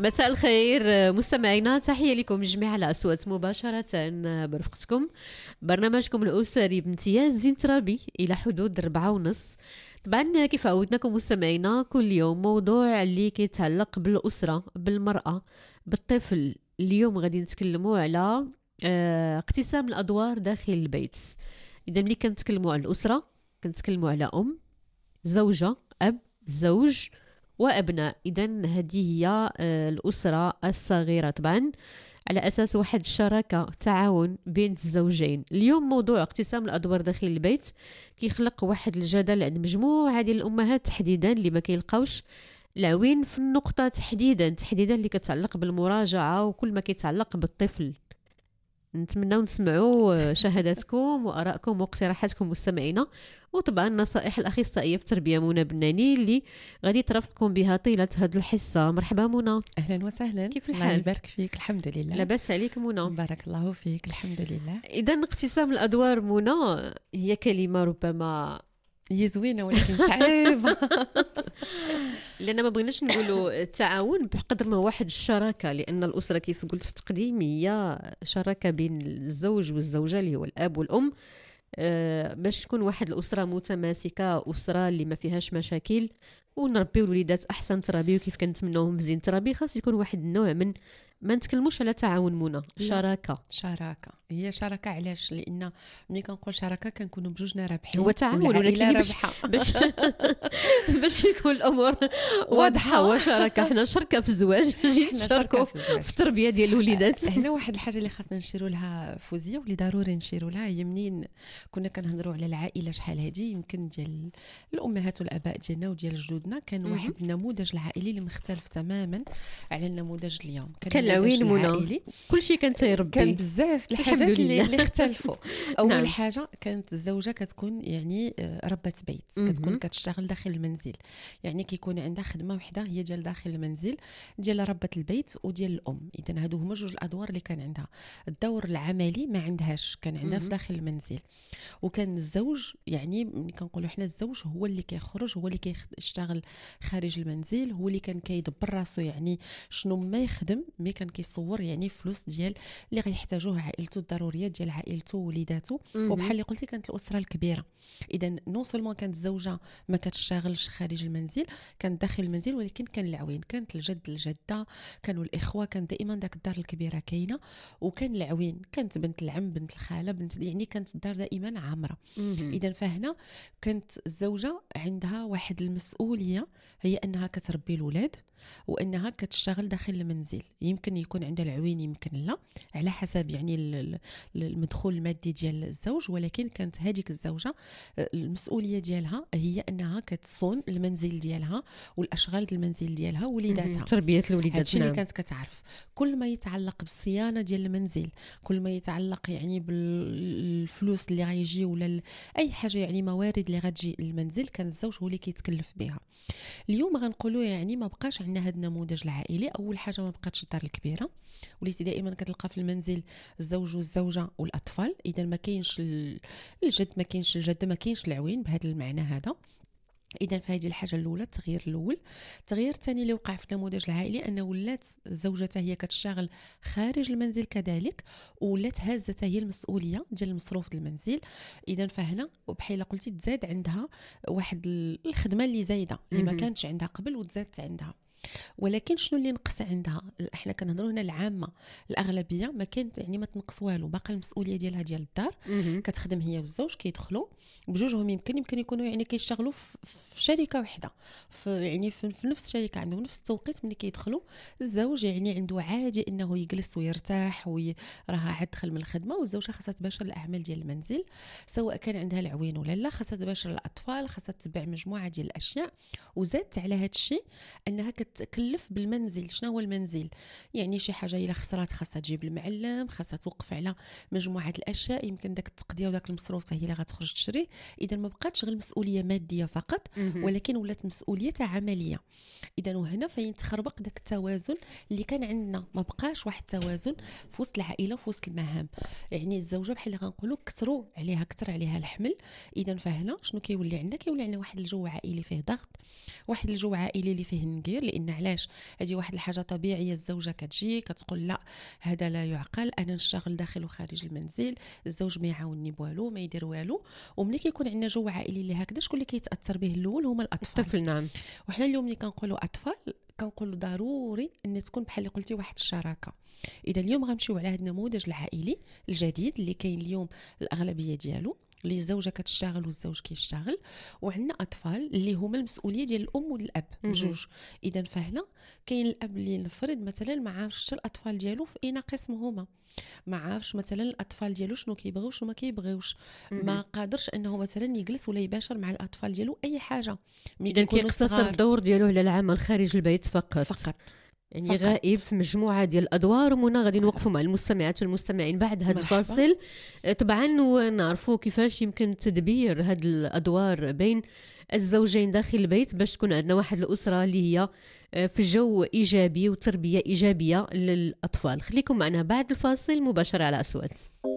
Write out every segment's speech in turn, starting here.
مساء الخير مستمعينا، تحية لكم جميعا على أصوات مباشرة برفقتكم برنامجكم الأسري بامتياز زين ترابي إلى حدود 4:30. طبعا كيف عودناكم مستمعينا كل يوم موضوع اللي كيتعلق بالأسرة، بالمرأة، بالطفل. اليوم غادي نتكلموا على اقتسام الأدوار داخل البيت. إذا ملي كنتكلموا على الأسرة كنتكلموا على أم، زوجة، أب، زوج وأبناء. إذن هذه هي الأسرة الصغيرة، طبعا على أساس واحد الشراكة تعاون بين الزوجين. اليوم موضوع اقتسام الأدوار داخل البيت كيخلق واحد الجدل عند مجموعة ديال الأمهات تحديدا اللي ما كيلقاوش العوين في النقطة تحديدا اللي كتعلق بالمراجعة وكل ما كيتعلق بالطفل. نتمنى نسمعوا شهاداتكم وآرائكم واقتراحاتكم مستمعينا، وطبعا نصائح الأخصائية في التربية منى بناني اللي غادي ترافقكم بها طيلة هذه الحصة. مرحبا منى. أهلا وسهلا. كيف الحال؟ الله يبارك فيك. الحمد لله. لاباس عليك منى؟ بارك الله فيك. الحمد لله. إذا اقتسام الأدوار منى هي كلمة ربما هي زوينة ولكن صعيبة. لأن ما بغيناش نقولوا التعاون بقدر ما هو واحد الشراكة، لأن الأسرة كيف قلت في التقديم هي شراكة بين الزوج والزوجة اللي هو الأب والأم، باش تكون واحد الأسرة متماسكة، أسرة اللي ما فيهاش مشاكل، ونربيو الوليدات أحسن تربية وكيف كنتمناوهم زين تربية. خاص يكون واحد النوع من ما نتكلموش على تعاون منى، شراكة. هي شراكة. علاش؟ لأن ملي كنقول شراكة كنكونوا بجوجنا رابحين. هو تعاون ولكن باش يكون الأمور واضحة وشراكة. حنا شركة في الزواج، نجي نشاركوا في التربية ديال الوليدات. هنا واحد الحاجة اللي خاصنا نشيروا لها فوزية واللي ضروري نشيروا لها، هي منين كنا كنهضروا على العائلة شحال هادي، يمكن ديال الأمهات والآباء ديالنا وديال جدودنا كان واحد النموذج العائلي اللي مختلف تماما على النموذج اليوم. كان العوين منى كلشي كان تيربي، كان بزاف الحاجات اللي اختلفوا. اول حاجه كانت الزوجه كتكون يعني ربة بيت، كتكون كتشتغل داخل المنزل، يعني كيكون عندها خدمه وحده هي ديال داخل المنزل ديال ربة البيت وديال الام. اذا هادو هما جوج الادوار اللي كان عندها. الدور العملي ما عندهاش، كان عندها في داخل المنزل. وكان الزوج يعني ملي كنقولوا حنا الزوج هو اللي كيخرج، هو اللي كيشتغل خارج المنزل، هو اللي كان كيدبر راسو، يعني شنو ما يخدم مي كان كيصور يعني فلوس ديال اللي غيحتاجوه عائلته، الضروريات ديال عائلته ووليداته. وبحال اللي قلتي كانت الاسره الكبيره. اذا نو سولمون كانت الزوجه ما كتشتغلش خارج المنزل، كانت داخل المنزل، ولكن كان العوين، كانت الجد الجده، كانوا الاخوه، كان دائما داك الدار الكبيره كاينه، وكان العوين، كانت بنت العم، بنت الخاله، بنت، يعني كانت الدار دائما عامره. اذا فهنا كانت الزوجه عندها واحد المسؤوليه، هي انها كتربي الولاد وانها كتشتغل داخل المنزل. يمكن يكون عندها العوين يمكن لا، على حسب يعني المدخول المادي ديال الزوج، ولكن كانت هذيك الزوجه المسؤوليه ديالها هي انها كتصون المنزل ديالها والاشغال ديال المنزل ديالها ووليداتها، تربيه الوليدات. هادشي اللي كانت كتعرف. كل ما يتعلق بالصيانه ديال المنزل، كل ما يتعلق يعني بالفلوس اللي غيجي ولا اي حاجه، يعني موارد اللي غتجي للمنزل، كان الزوج هو اللي كيتكلف بها. اليوم غنقولوا يعني ما بقاش عندنا هذا النموذج العائلي. اول حاجه ما بقاتش الدار الكبيره، وليتي دائما كتلقى في المنزل الزوج والزوجه والاطفال. اذا ما كاينش الجد، ما كاينش الجده، ما كاينش العوين بهذا المعنى هذا. اذا فهذه الحاجه الاولى، التغيير الاول. التغيير الثاني اللي وقع في النموذج العائلي ان ولات الزوجه هي كتشتغل خارج المنزل كذلك، ولات هازه هي المسؤوليه ديال المصروف ديال المنزل. اذا فهنا وبحال قلتي تزاد عندها واحد الخدمه اللي زايده اللي ما كانتش عندها قبل وتزادت عندها. ولكن شنو اللي نقص عندها؟ احنا كنهضروا هنا العامه، الاغلبيه ما كانت يعني ما تنقص والو، باقا المسؤوليه ديالها ديال الدار. كتخدم هي والزوج، كيدخلوا بجوجهم، يمكن يكونوا يعني كيشتغلوا في شركه واحده، يعني في نفس الشركه، عندهم نفس التوقيت. ملي كيدخلوا الزوج يعني عنده عادي انه يجلس ويرتاح راه عاد دخل من الخدمه، والزوجه خاصها تباشر الاعمال ديال المنزل، سواء كان عندها العوين ولا لا، خاصها تباشر الاطفال، خاصها تتبع مجموعه ديال الاشياء. وزادت على هذا الشيء انها تكلف بالمنزل. شنو هو المنزل؟ يعني شي حاجه الا خسرات خاصها تجيب المعلم، خاصها توقف على مجموعه الاشياء، يمكن داك التقضيه وداك المصروف هي اللي غتخرج تشري. اذا ما بقاتش غير مسؤوليه ماديه فقط، ولكن ولات مسؤوليه عمليه. اذا وهنا فين تخربق داك التوازن اللي كان عندنا، ما بقاش واحد التوازن في وسط العائله وفي وسط المهام. يعني الزوجه بحال اللي غنقولوا كثر عليها الحمل. اذا فهنا شنو كيولي عندنا؟ كيولي عندنا واحد الجو عائلي فيه ضغط، واحد الجو عائلي اللي فيه النقير، لان لنا علاش هذه واحد الحاجه طبيعيه. الزوجه كتجي كتقول لا هذا لا يعقل، انا نشتغل داخل وخارج المنزل، الزوج ما يعاونني بوالو ما يدير والو. وملي كيكون عندنا جو عائلي اللي هكذا شكون اللي كيتاثر به الاول هما الاطفال. الطفل نعم. وحنا اليوم ملي كنقولوا اطفال كنقولوا ضروري ان تكون بحال اللي قلتي واحد الشراكه. اذا اليوم غنمشيو على هذا النموذج العائلي الجديد اللي كاين اليوم الاغلبيه ديالو، اللي الزوجه كتشتغل والزوج كيشتغل، وعندنا اطفال اللي هما المسؤوليه ديال الام والاب بجوج. اذا فهنا كاين الاب اللي نفرض مثلا ما عارفش الاطفال ديالو في اي قسم هما، ما عارفش مثلا الاطفال ديالو شنو كيبغيو شنو ما كيبغيوش، ما قادرش انه مثلا يجلس ولا يباشر مع الاطفال ديالو اي حاجه. اذا كيقتصر الدور ديالو على العمل خارج البيت فقط. يعني فقط. غائب في مجموعه ديال الادوار. ومنا غادي نوقفوا مع المستمعات والمستمعين بعد هذا الفاصل طبعا، ونعرفوا كيفاش يمكن تدبير هذه الادوار بين الزوجين داخل البيت باش تكون عندنا واحد الاسره اللي هي في جو ايجابي وتربيه ايجابيه للاطفال. خليكم معنا بعد الفاصل مباشره على أصوات.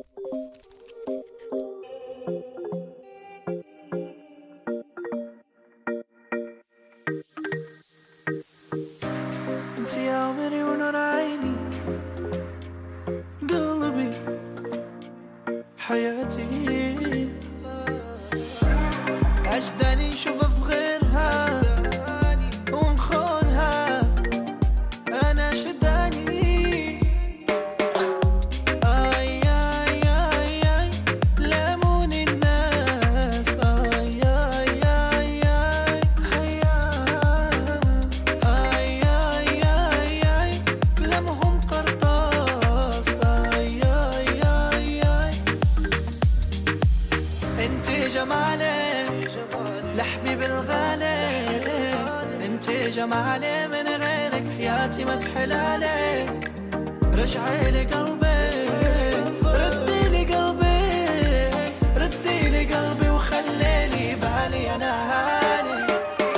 حياتي أجداني نشوفها في غيرها ونخونها، أنا شداني آي آي آي آي لامون الناس آي آي آي آي آي آي آي آي كلامهم قرطاس آي آي آي آي انتي جمالي لحبيب الغالي، انتي جمالي من غيرك حياتي ما تحلالي. رجعي لي قلبي ردي لي قلبي ردي لي قلبي وخليلي بالي انا هالي.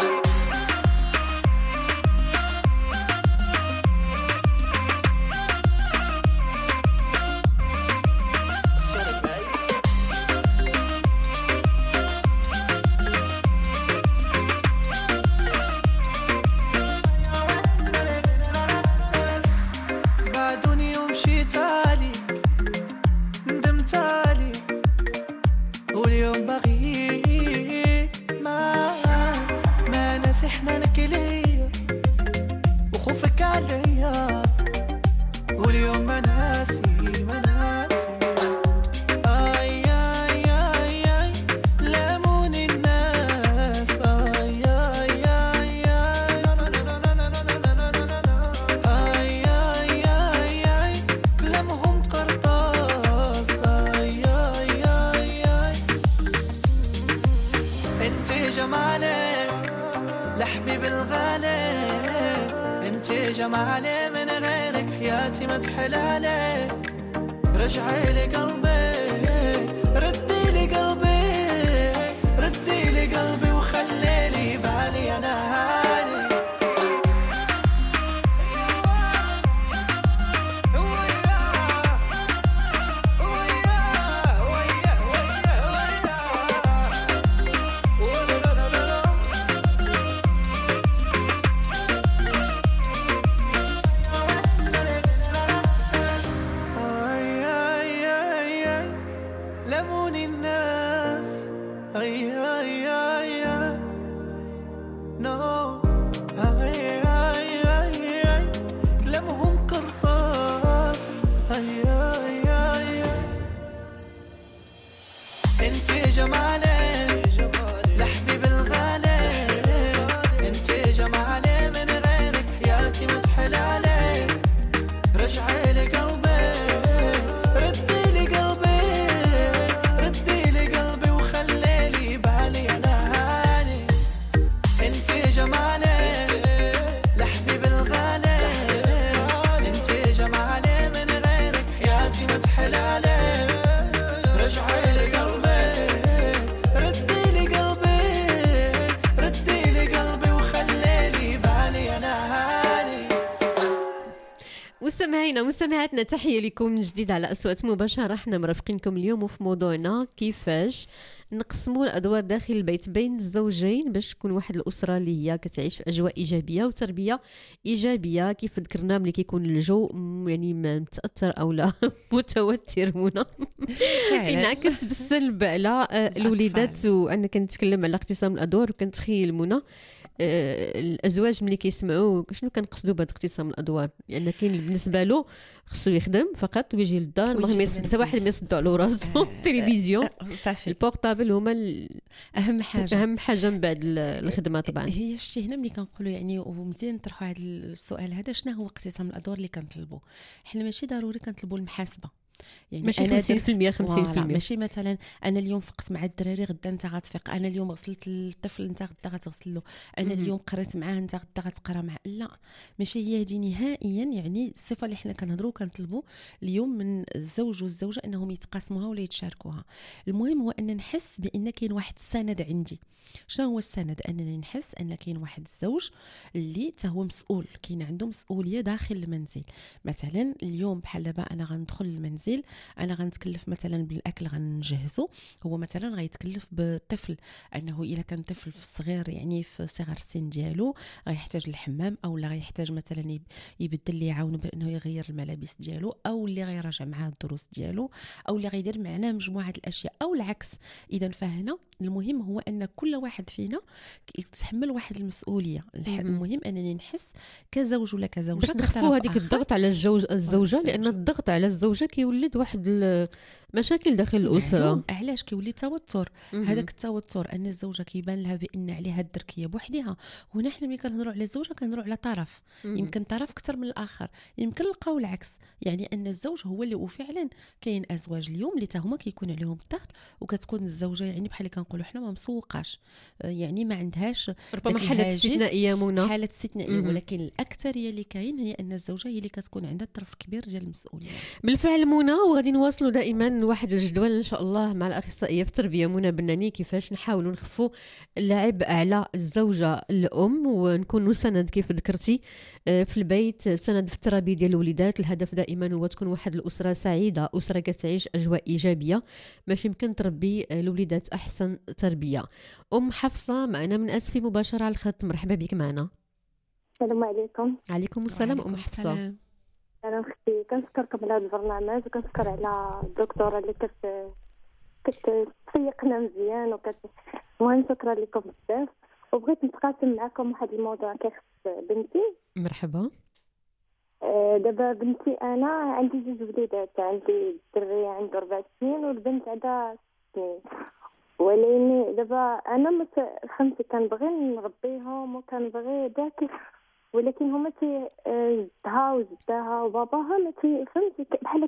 لحبيب الغالي انتي جمالي من غيرك حياتي ما تحلالي. رجعي لي قلبي ردي لي قلبي ردي لي قلبي وخليلي بالي انا هالي. مستمعينا ومستمعاتنا، تحية لكم من جديد على أصوات مباشرة. احنا مرافقينكم اليوم وفي موضوعنا كيفاش نقسموا الأدوار داخل البيت بين الزوجين باش تكون واحد الأسرة اللي هي كتعيش في أجواء إيجابية وتربية إيجابية. كيف ذكرنا ملي كيكون الجو يعني متأثر أو لا متوتر هنا ينعكس بالسلب على الوليدات. وأنا كنتكلم على اقتسام الأدوار وكنتخيل منى الازواج ملي كيسمعوا شنو كنقصدوا بهذا اقتسام الادوار، لان يعني كاين بالنسبه له خصو يخدم فقط ويجي للدار، المهم حتى واحد ما يصدع على راسو التلفزيون صافي البورطابل هما اهم حاجه من بعد الخدمه. طبعا هي شتي هنا ملي كنقولوا يعني ومزيان نطرحوا هذا السؤال هذا، شنو هو اقتسام الادوار اللي كنطلبوا؟ حنا ماشي ضروري كنطلبوا المحاسبه، يعني ماشي 50% 50%، ماشي مثلا انا اليوم فقت مع الدراري غدا انت غتفيق، انا اليوم غسلت الطفل انت غدا غتغسل له، انا اليوم قريت معاه انت غدا غتقرا معاه. لا ماشي هي هذه نهائيا. يعني الصفه اللي حنا كنهضروا كنطلبوا اليوم من الزوج والزوجه انهم يتقاسموها ولا يتشاركوها. المهم هو ان نحس بان كاين واحد السند عندي. شنو هو السند؟ انني نحس ان كاين واحد الزوج اللي حتى هو مسؤول، كاين عنده مسؤوليه داخل المنزل. مثلا اليوم بحال دابا انا غندخل المنزل، انا غنتكلف مثلا بالاكل غنجهزه، هو مثلا غيتكلف بالطفل انه الا كان طفل في صغير يعني في صغر السن ديالو غيحتاج الحمام، او لا غيحتاج مثلا يبدل لي يعاون بانه يغير الملابس ديالو، او اللي غيراجع معاه الدروس ديالو، او اللي غيدير معنا مجموعه الاشياء او العكس. اذا فهنا المهم هو ان كل واحد فينا يتحمل واحد المسؤوليه. المهم انني نحس كزوج ولا كزوجه باش نخفوا هذيك الضغط على الزوجه، لان الضغط على الزوجه كيولد واحد مشاكل داخل الاسره. علاش كيولي توتر؟ هذاك التوتر ان الزوجه كيبان لها بان عليها الدركيه بوحدها. هنا حنا ملي كنهضروا على الزوجه كنهضروا على طرف، يمكن طرف اكثر من الاخر، يمكن نلقاو العكس، يعني ان الزوج هو اللي وفعلا كاين ازواج اليوم اللي حتى هما كيكون عليهم الضغط، وكتكون الزوجه يعني بحال اللي كنقولوا حنا ما مسوقاش، يعني ما عندهاش ربما حالة استثنائيه منى، حالة استثنائيه، ولكن الاكثريه اللي كاين هي ان الزوجه هي اللي كتكون عندها الطرف الكبير ديال المسؤوليه. بالفعل منى، وغادي نواصلوا دائما واحد الجدول ان شاء الله مع الاخصائيه في التربيه منى بناني، كيفاش نحاولوا نخفوا العبء على الزوجه الام ونكونوا سند كيف ذكرتي في البيت، سند في التربيه ديال الوليدات. الهدف دائما هو تكون واحد الاسره سعيده، اسره كتعيش اجواء ايجابيه باش يمكن تربي الوليدات احسن تربيه. ام حفصه معنا من اسفي مباشره على الخط، مرحبا بك معنا. السلام عليكم. عليكم السلام ام حفصه. انا اختي كنشكركم على هذا البرنامج، وكنشكر على الدكتوره اللي كتفيقنا مزيان المهم شكرا لكم بزاف. وبغيت نتقاسم معكم واحد الموضوع كيخص بنتي. مرحبا. دابا بنتي انا عندي جوج وليدات، عندي الدري عنده 4 سنين والبنت عندها 6 سنين، ولكن دابا انا فهمتي كنبغي نربيهم وكنبغي داك، ولكن هما جدها وجداها وباباها ما فهمتي بحال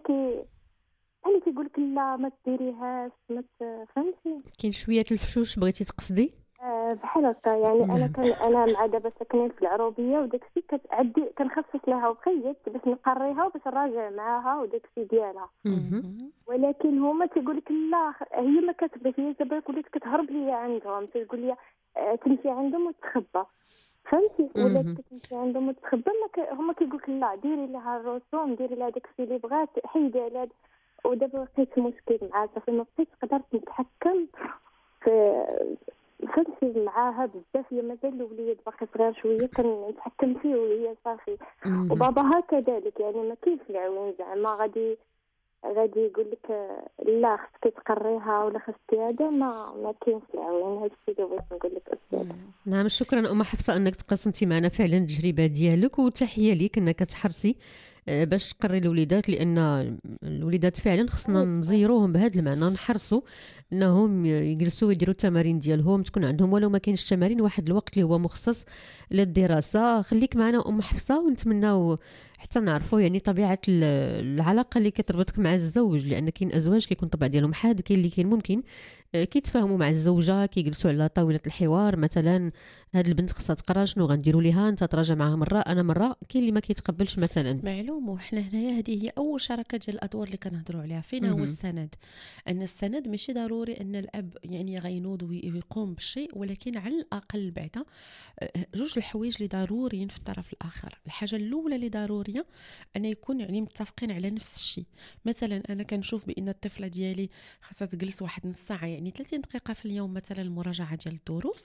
كيقول لك لا ما تديريهاش ما فهمتي. كاين شويه الفشوش بغيتي تقصدي؟ بحال هكا يعني انا مع دابا ساكنين في العروبيه وداكشي كتعدي كنخصص لها وقيت باش نقريها وباش نراجع معاها وداكشي ديالها، ولكن هما تيقول لك لا هي ما كتبغيش، هي دابا ولات كتهرب ليا عندهم، تقول لي تمشي عندهم وتخبى فهمتي، ولات كتمشي عندهم وتخبى هما كيقول لك لا ديري لها الرسوم ديري لها داكشي اللي بغات حيدي على هذا. ودابا لقيت مشكل معها صافي ما بقيتش قدرت نتحكم في فهمتي معاها بزاف، هي مازال الوليد باقي صغير شويه كنتحكم فيه وهي صافي، وباباها كذلك يعني ما كاينش العوين زعما غادي يقول لك لا خصك تقريها ولا خصك هذا ما كاينش العوين. هذا الشيء اللي بغيت نقول لك أستاذ. نعم شكرا ام حفصه انك تقاسمتي معنا فعلا التجربه ديالك، وتحيه ليك انك تحرصي باش تقري الوليدات، لان الوليدات فعلا خصنا نزيروهم بهذا المعنى، نحرصوا انهم يجلسوا ويديروا التمارين ديالهم، تكون عندهم ولو ما كاينش تمارين واحد الوقت اللي هو مخصص للدراسه. خليك معنا ام حفصه ونتمناو حتى نعرفوا يعني طبيعه العلاقه اللي كتربطك مع الزوج، لان كاين ازواج كيكون الطبع ديالهم حاد، كاين اللي كاين ممكن كيتفاهموا مع الزوجه كيجلسوا على طاوله الحوار، مثلا هاد البنت خصها تقرا شنو غنديروا ليها، انت تراجع معها مره انا مره، كاين اللي ما كيتقبلش مثلا. معلوم. وحنا هنايا هذه هي اول شراكه ديال الادوار اللي كنهضروا عليها. فين هو السند؟ ان السند ماشي ضروري ان الاب يعني غينوض ويقوم بالشيء، ولكن على الاقل بعدا جوج الحوايج اللي ضروريين في الطرف الاخر. الحاجه الاولى اللي ضروريه التربيه ان يكون يعني متفقين على نفس الشيء. مثلا انا كنشوف بان الطفله ديالي خاصها تجلس واحد نص ساعه يعني 30 دقيقه في اليوم مثلا المراجعه ديال الدروس،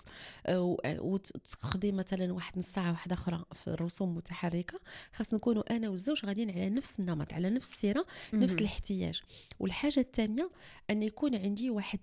وتقضي مثلا واحد نص ساعه واحده اخرى في الرسوم المتحركه. خاص نكونوا انا والزوج غاديين على نفس النمط، على نفس السيره، نفس الاحتياج. والحاجه الثانيه ان يكون عندي واحد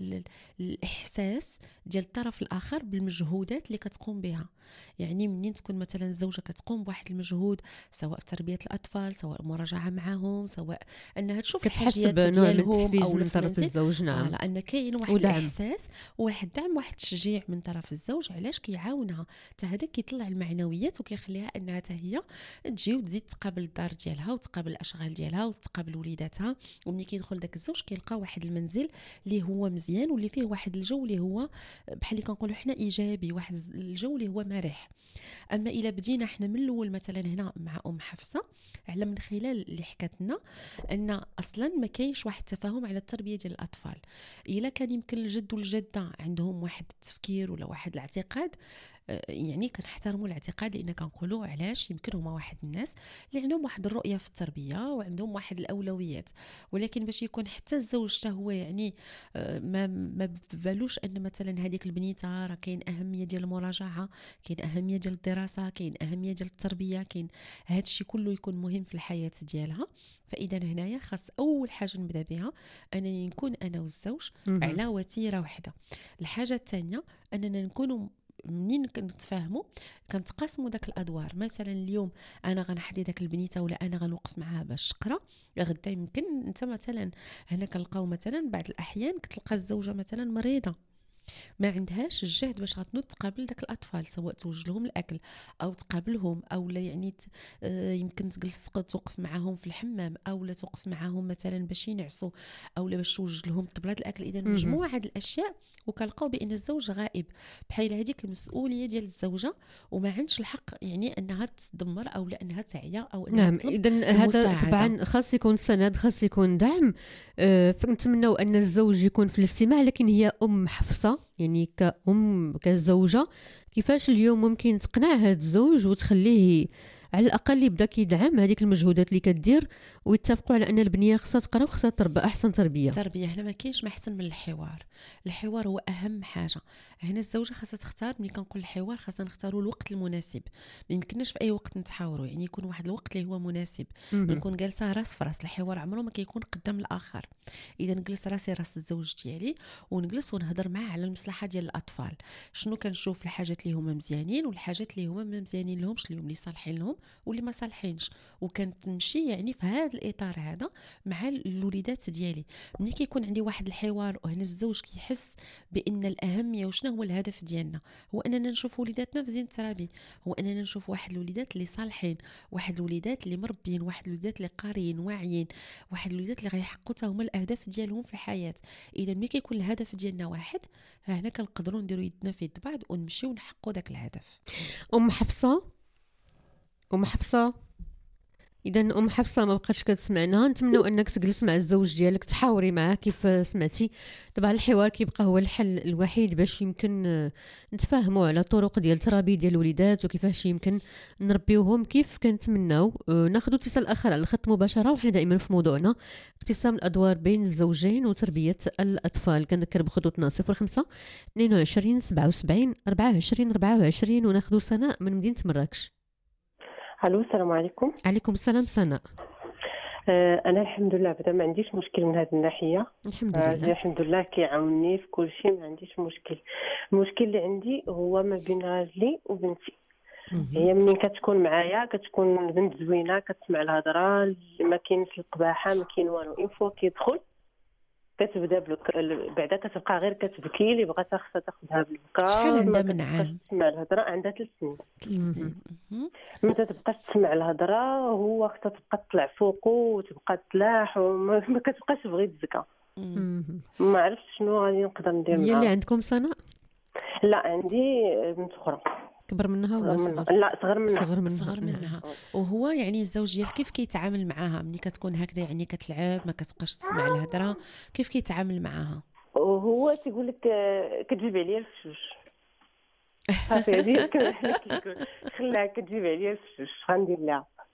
الاحساس ديال الطرف الاخر بالمجهودات اللي كتقوم بها. يعني منين تكون مثلا الزوجه كتقوم بواحد المجهود سواء في تربيه الاطفال، سواء مراجعه معهم، سواء انها تشوف الحاجيات ديالهم او من طرف الزوج. نعم، لان كاين واحد الاحساس وواحد دعم، واحد التشجيع من طرف الزوج. علاش؟ كيعاونها حتى هذا، كيطلع المعنويات وكيخليها انها حتى هي تجي وتزيد تقابل الدار ديالها وتقابل الاشغال ديالها وتقابل وليداتها. وملي كيدخل داك الزوج كيلقى واحد المنزل اللي هو مزيان واللي فيه واحد الجو اللي هو بحال اللي كنقولوا حنا ايجابي، واحد الجو اللي هو مريح. اما الا بدينا حنا من الاول مثلا هنا مع ام حفصه على من خلال اللي حكت لنا ان اصلا ما كاينش واحد التفاهم على التربيه ديال الاطفال. الا كان يمكن الجد والجده عندهم واحد التفكير ولا واحد الاعتقاد، يعني كنحترموا الاعتقاد، لان كنقولوا علاش يمكن هما واحد الناس اللي عندهم واحد الرؤيه في التربيه وعندهم واحد الاولويات. ولكن باش يكون حتى الزوج حتى هو يعني ما بالوش ان مثلا هذيك البنيته راه كاين اهميه ديال المراجعه، كاين اهميه ديال الدراسه، كاين اهميه ديال التربيه، كاين هذا الشيء كله يكون مهم في الحياه ديالها. فاذا هنايا خاص اول حاجه نبدا بها انني نكون انا والزوج على وتيره واحده. الحاجه الثانيه اننا نكونوا منين كنتفاهموا كنتقاسموا داك الادوار. مثلا اليوم انا غنحدي داك البنيته ولا انا غنوقف معاها باش تقرا، غدا يمكن انت مثلا هنا كنلقاو مثلا بعض الاحيان كتلقى الزوجه مثلا مريضه ما عندهاش الجهد باش غتنوض تقابل داك الاطفال، سواء توجد لهم الاكل او تقابلهم او لا يعني يمكن تجلس توقف معاهم في الحمام او لا توقف معاهم مثلا باش ينعسوا او لا باش توجد لهم طبلات الاكل. اذا مجموعه هاد الاشياء وكنلقاو بان الزوج غائب، بحال هذيك المسؤوليه ديال الزوجه وما عندش الحق يعني انها تدمر او لا انها تعيا او انها نعم. اذا هذا طبعا خاص يكون سند، خاص يكون دعم. فنتمنوا ان الزوج يكون في الاستماع. لكن هي ام حفصه يعني كأم كزوجة كيفاش اليوم ممكن تقنع هذا الزوج وتخليه على الاقل يبدا كيدعم هذيك المجهودات اللي كدير، ويتفقوا على ان البنيه خصها تقرا وخصها تربى احسن تربيه. هنا ما كاينش ما احسن من الحوار. الحوار هو اهم حاجه. هنا الزوجه خاصها تختار. ملي كنقول الحوار خاصنا نختاروا الوقت المناسب. ما يمكنناش في اي وقت نتحاوروا، يعني يكون واحد الوقت اللي هو مناسب. نكون جالسه راس في راس. الحوار عمره ما كيكون قدام الاخر. اذا نجلس راسي راس الزوج ديالي ونجلس ونهضر معاه على المصلحه ديال الاطفال. شنو كنشوف الحاجات اللي هما مزيانين والحاجات اللي هما ما مزيانين لهمش، اليوم اللي صالحين لهم واللي ما صالحينش، وكانت تمشي يعني في هذا الاطار هذا مع الوليدات ديالي. ملي كيكون عندي واحد الحوار وهنا الزوج كيحس بان الاهميه وشنو هو الهدف ديالنا هو اننا نشوف وليداتنا في زين الترابي، هو اننا نشوف واحد الوليدات اللي صالحين، واحد الوليدات اللي مربين، واحد الوليدات اللي قاريين واعيين، واحد الوليدات اللي غيحققوا حتى هما الاهداف ديالهم في الحياه. اذا ملي كيكون الهدف ديالنا واحد، فهنا كنقدروا نديروا يدنا في يد بعض ونمشيو ونحققوا داك الهدف. ام حفصه اذا ام حفصه ما بقاتش كتسمعنا، نتمنوا انك تجلس مع الزوج ديالك تحاوري معاه كيف سمعتي. طبعا الحوار كيبقى هو الحل الوحيد باش يمكن نتفاهموا على طرق ديال التربيه ديال الوليدات وكيفاش يمكن نربيوهم كيف كنتمناو. ناخذ اتصال اخر على الخط مباشره، وحنا دائما في موضوعنا اقتسام الادوار بين الزوجين وتربيه الاطفال. كنذكر بخطوطنا 05 22 77 24 24. وناخذ سناء من مدينه مراكش. الو السلام عليكم. عليكم السلام سناء. انا الحمد لله بدا ما عنديش مشكل من هذه الناحيه. الحمد لله كيعاونني في كل شيء، ما عنديش مشكل. المشكل اللي عندي هو ما بين راجلي وبنتي. هي منين كتكون معايا كتكون بنت زوينه، كتسمع الهضره، ما كاينش القباحه، ما كاين والو. ان فوا كيدخل كتبدا بعدا كتبقى غير كتبكي. اللي بغات خصها تاخذها بالبكا. شحال عندها من عام؟ تسمع الهضره عندها 3 سنين. ما تبقاش تسمع الهضره، هو خصها تبقى تطلع فوقه وتبقى تلاح وما كتبقاش تبغي تزكى. ما عرفتش شنو غادي نقدر ندير معاها. هي اللي عندكم سناء؟ لا عندي بنت اخرى. كبر منها ولا صغر؟ لا صغر منها. وهو يعني الزوج ديالك كيف كيتعامل معاها ملي كتكون هكذا يعني كتلعب ما كتبقاش تسمع الهضره؟ كيف كيتعامل معاها؟ وهو تيقول لك كتجيب عليا الفشوش. صافي هذيك خلاها كتجيب عليا الفشوش، غندير لها؟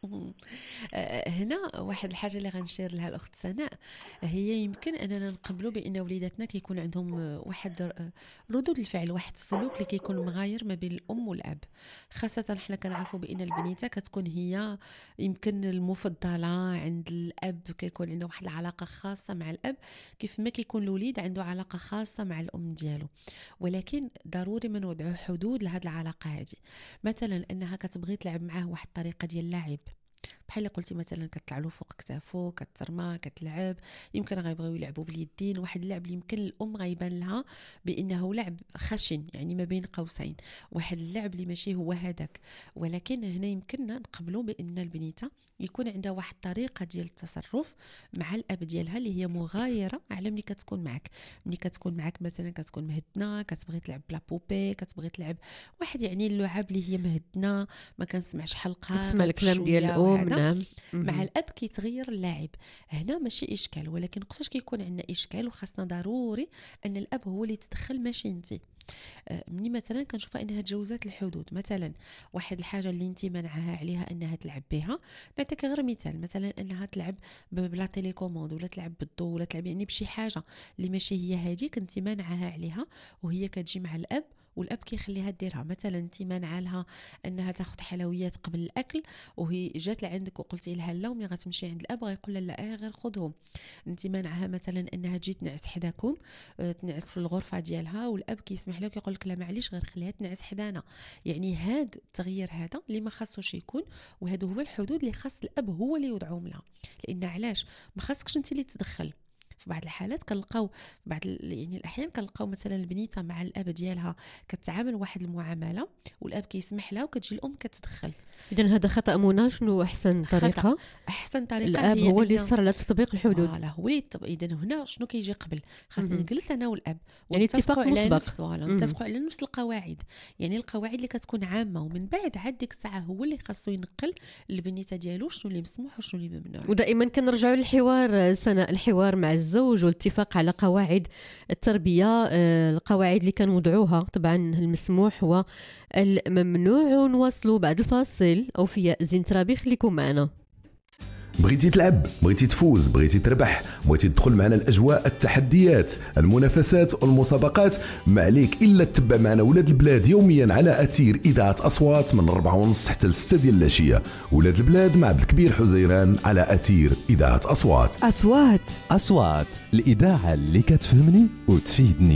هنا واحد الحاجه اللي غنشير لها الاخت سناء، هي يمكن اننا نقبلوا بان وليداتنا كيكون عندهم واحد ردود الفعل، واحد السلوك اللي كيكون مغاير ما بين الام والاب. خاصه حنا كنعرفوا بان البنيته كتكون هي يمكن المفضله عند الاب، كيكون عنده واحد العلاقه خاصه مع الاب كيف ما كيكون الوليد عنده علاقه خاصه مع الام ديالو. ولكن ضروري ما نوضعوا حدود لهاد العلاقه هذه. مثلا انها كتبغي تلعب معاه واحد الطريقه ديال اللعب، بحال اللي قلتي مثلا كتطلع له فوق كتافو كترمى كتلعب، يمكن غيبغيو يلعبوا باليدين، واحد اللعب اللي يمكن الام غيبان لها بانه لعب خشن يعني ما بين قوسين، واحد اللعب اللي ماشي هو هذاك. ولكن هنا يمكننا نقبلوا بان البنيته يكون عندها واحد الطريقه ديال التصرف مع الاب ديالها اللي هي مغايره على ملي كتكون معك. ملي كتكون معك مثلا كتكون مهدنه، كتبغي تلعب بلا بوبي، كتبغي تلعب واحد يعني اللعب اللي هي مهدنه، ما كنسمعش حلقه تسمع الكلام ديال الام. نعم. مع الاب كيتغير اللاعب، هنا ماشي اشكال. ولكن وقتاش كيكون عندنا اشكال وخاصنا ضروري ان الاب هو اللي يتدخل ماشي انت. مني مثلا كنشوفها انها تجاوزات الحدود، مثلا واحد الحاجه اللي انت منعها عليها انها تلعب بها، نعطيك غير مثال، مثلا انها تلعب بلا تيليكوموند ولا تلعب بالضو ولا تلعب يعني بشي حاجه اللي ماشي هي هذيك انت منعها عليها، وهي كتجي مع الاب والاب كيخليها ديرها. مثلا انت مانعه لها انها تاخذ حلويات قبل الاكل، وهي جات لعندك وقلتي لها لا، وملي غتمشي عند الاب غيقول لها لا غير خذهم. انت مانعها مثلا انها تجي تنعس حداكم، تنعس في الغرفه ديالها، والاب كيسمح لك يقول لك لا معليش غير خليها تنعس حدانا. يعني هاد التغيير هذا اللي ما خاصوش يكون، وهادو هو الحدود اللي خاص الاب هو اللي يوضعهم لها. لان علاش ما خاصكش انت اللي تدخل. في بعض الحالات كنلقاو في بعض يعني الاحيان كنلقاو مثلا البنيته مع الاب ديالها كتعامل واحد المعامله والاب كيسمح لها وكتجي الام كتدخل. اذا هذا خطا منى. شنو احسن طريقه؟ احسن طريقه الاب هي هو اللي يصر على تطبيق الحدود. هو اللي اذا هنا شنو كيجي قبل؟ خاصنا نجلس انا والاب يعني اتفاق مسبق، نتفقوا على نفس القواعد، يعني القواعد اللي كتكون عامه، ومن بعد عاد ديك الساعه هو اللي خاصو ينقل البنيته ديالو شنو اللي مسموح وشنو اللي ممنوع. ودائما كنرجعوا للحوار سناء، الحوار مع الزوج والاتفاق على قواعد التربيه، القواعد اللي كنوضعوها طبعا المسموح والممنوع. ونواصلوا بعد الفاصل. اوفياء زينترابي خليكم معنا. بغيتي تلعب، بغيتي تفوز، بغيتي تربح، بغيتي تدخل معنا الاجواء، التحديات، المنافسات والمسابقات، ما عليك الا تتبع معنا ولاد البلاد يوميا على اثير اذاعه اصوات من 4:30 حتى ل 6 ديال العشيه. ولاد البلاد مع عبد الكبير حزيران على اثير اذاعه اصوات. اصوات الاذاعه اللي كتفهمني وتفيدني.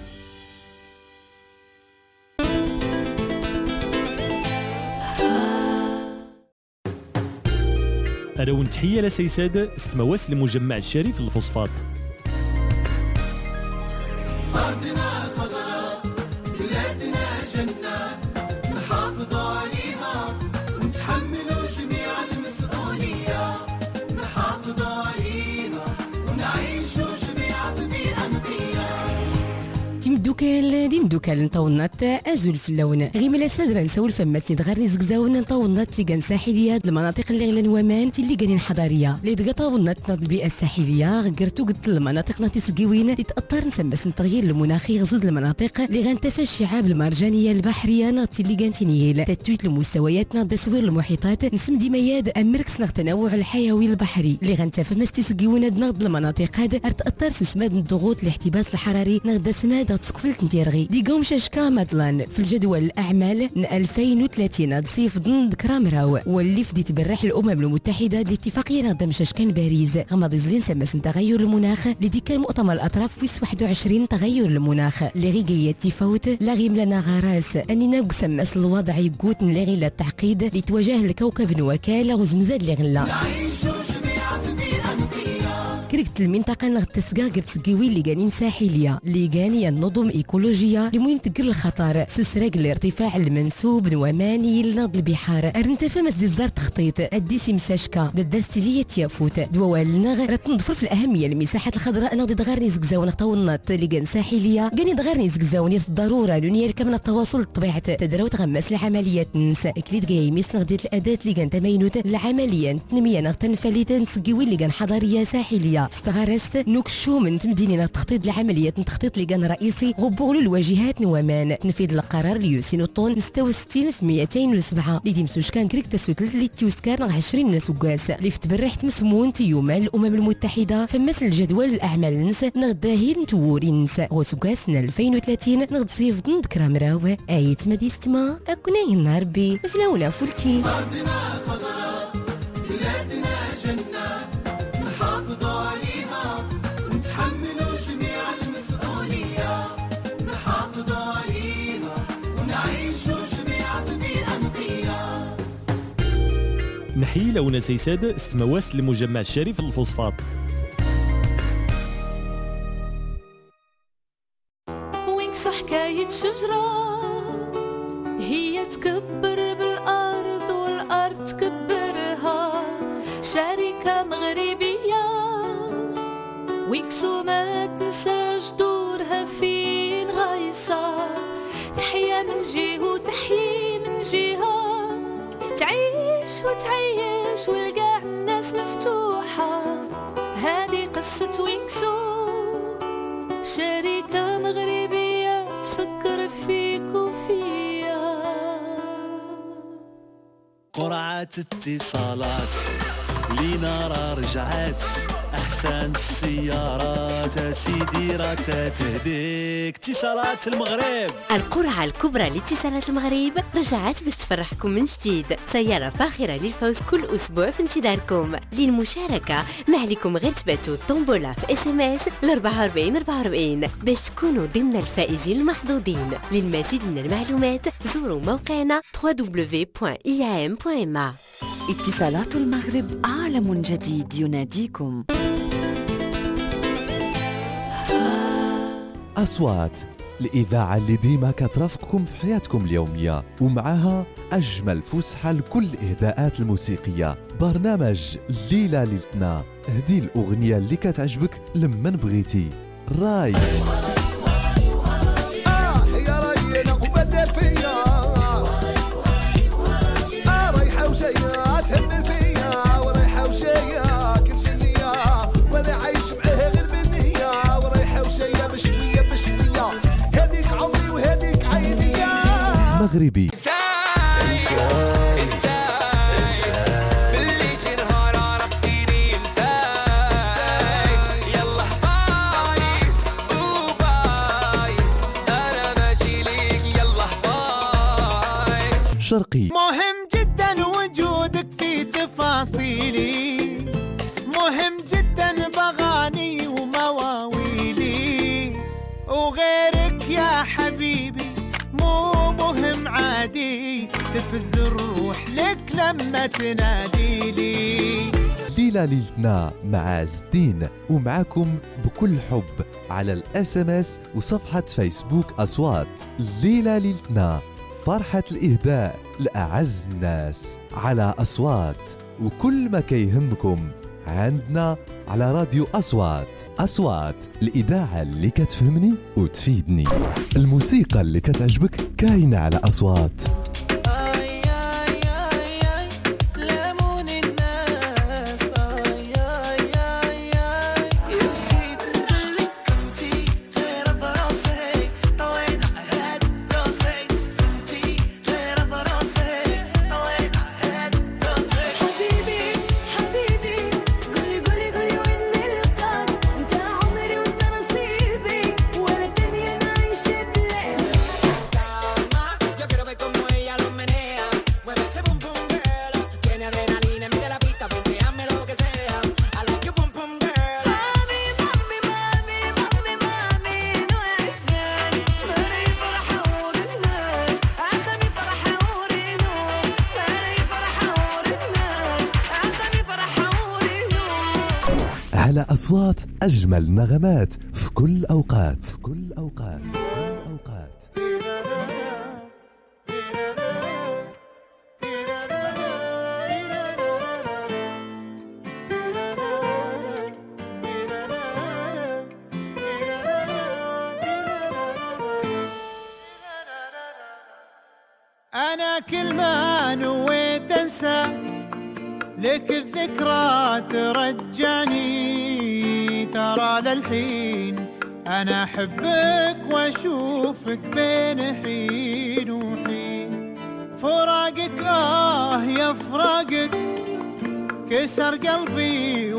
أراون تحية لسيساد استمواس لمجمع الشريف الفوسفات. أرضنا خضراء، بلادنا جنة، نحافظوا عليها ونتحملوا جميع المسؤولية. نحافظوا عليها ونعيشوا جميعا في بيئة نقية. ديمدوكال نطونات ازول في اللون غير ملا سادرا نسول فما تدغر رزق زاون نطونات اللي كان ساحليه المناطق اللي غير الومان اللي كانين حضاريه اللي دغطاونات نض البيئه الساحليه غيرتو قد المناطق ناتي سكيوين اللي تاثر نسمس التغيير المناخي غزود المناطق اللي غنتفى الشعاب المرجانيه البحريه ناتي اللي كانتينيل تتويت المستويات ناض تسوير المحيطات نسم ديمياد امركس نغ التنوع الحيوي البحري اللي غنتفى مستسكيوين ناض المناطق هاد ارتاثر سماد الضغوط الاحتباس الحراري ناض سماد تسقفلت نتيرغي ديقوم شاشكا مدلان في الجدول الأعمال 2030 صيف ضمن كرامراو واللي فديت بالراح الأمم المتحدة لاتفاقية نظم شاشكان باريس غمض زلين سمس تغير المناخ اللي كان مؤتمر الأطراف في 21 تغير المناخ اللي غي تفوت لا غيم لنا غراس أننا قسمس الوضع يقوت اللي غي التعقيد اللي تواجه الكوكب نوكالة وزمزاد اللي غلا كركت المنطقة نغ تسقا قرت سقيوي اللي كانين ساحلية اللي كاني النظم إيكولوجية لمين تقر الخطر سسراق الارتفاع المنسوب نواماني لنض البحار ارنتفا مسدي الزار تخطيط الديسي مساشكا الدرستيلية تيافوت دوال نغ رتنضفر في الأهمية المساحات الخضراء نغ دغارني زقزاون طاونات اللي كان ساحلية كاني دغارني زقزاون الضرورة لنير كمن التواصل الطبيعة تدراو تغمس العمليات نسا اكليد جايميس نغديت الأداة اللي كان تمينوت العملية تنمية نغ تنفليت نسقيوي اللي كان حضارية ساحلية استغرست نكشو من تمدينينا تخطيط العمليات تخطيط لجان رئيسي غبولو الواجهات نوامان تنفيذ القرار اللي يسينوطون نستوى 60 في 207 اللي ديمسوش كان كريك تسوتلت اللي تيوسكار 20 ناس وقاس اللي فتبرح تمسمون تيوما الامم المتحده فمس الجدول الاعمال نس نغداهي نتوري نس غوسكاسنا 2030 نغد صيف نذكر مراوه ايت مديستما اكنا ينربي فلونا فولكي أرضنا خضراء بلادنا جنة نحافظوا عليها ونتحملوا جميع المسؤولية نحافظوا عليها ونعيشوا جميعا في بيئة نقية. نحيي لونا سيساد استمواس لمجمع الشريف للفوسفات. وينكسو حكاية شجرة هي تكبر بالأرض والأرض تكبرها شركة مغربية ويكسو ما تنساش دورها فين غايصة تحيا من جهة وتحيي من جهة تعيش وتعيش والقاع الناس مفتوحة هذه قصة ويكسو شركة مغربية تفكر فيك وفيها. قرعة اتصالات لينا رجعت أحسن السيارات سيدي راك تهديك اتصالات المغرب. القرعة الكبرى لاتصالات المغرب رجعت باش تفرحكم من جديد سيارة فاخرة للفوز كل أسبوع في انتظاركم. للمشاركة ما عليكم غير تبعتوا طومبولا في SMS ل 44 باش تكونوا ضمن الفائزين المحظوظين. للمزيد من المعلومات زوروا موقعنا www.iam.ma. اتصالات المغرب عالم جديد يناديكم. أصوات الإذاعة اللي ديما كترافقكم في حياتكم اليومية ومعها أجمل فسحة لكل الإهداءات الموسيقية. برنامج ليلة ليلتنا هدي الأغنية اللي كتعجبك لمن بغيتي. راي يا راي نغمة فيا رايحة وجاية تهدل فيا ورايحة وجاية كل جنية وانا عايش معاها غير بالنية ورايحة وجاية بشوية بشوية هذيك عمري وهذيك عيني مغربي شرقي مهم جدا وجودك في تفاصيلي مهم جدا بغاني ومواويلي وغيرك يا حبيبي مو مهم عادي تفز الروح لك لما تناديلي. ليلة ليلتنا مع عز الدين ومعاكم بكل حب على الSMS وصفحة فيسبوك أصوات. ليلة ليلتنا فرحة الإهداء لأعز الناس على أصوات وكل ما كيهمكم عندنا على راديو أصوات. أصوات الإذاعة اللي كتفهمني وتفيدني. الموسيقى اللي كتعجبك كاينة على أصوات. على أصوات أجمل نغمات في كل أوقات. في كل أوقات. أنا كل ما نويت أنسى لك الذكرى ترجعني ترى للحين أنا أحبك وأشوفك بين حين وحين. فراقك يا فراقك كسر قلبي